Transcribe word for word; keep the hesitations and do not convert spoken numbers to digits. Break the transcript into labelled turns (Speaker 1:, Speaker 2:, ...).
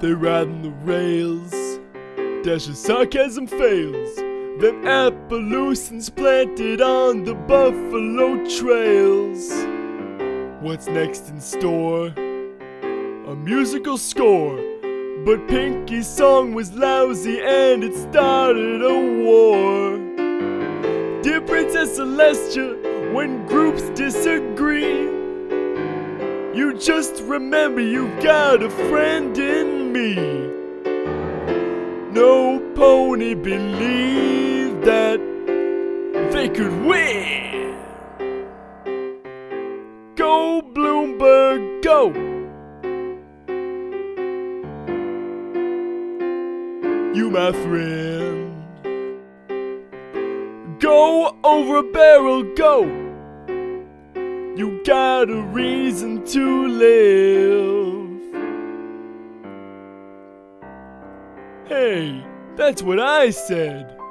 Speaker 1: They riding the rails, dashing sarcasm fails. Them Appaloosans planted on the Buffalo trails. What's next in store? A musical score. But Pinky's song was lousy and it started a war. Dear Princess Celestia, when groups disagree, you just remember you've got a friend in me. No pony believed that they could win. Go Bloomberg, go! You my friend. Go over a barrel, go! You got a reason to live. Hey, that's what I said.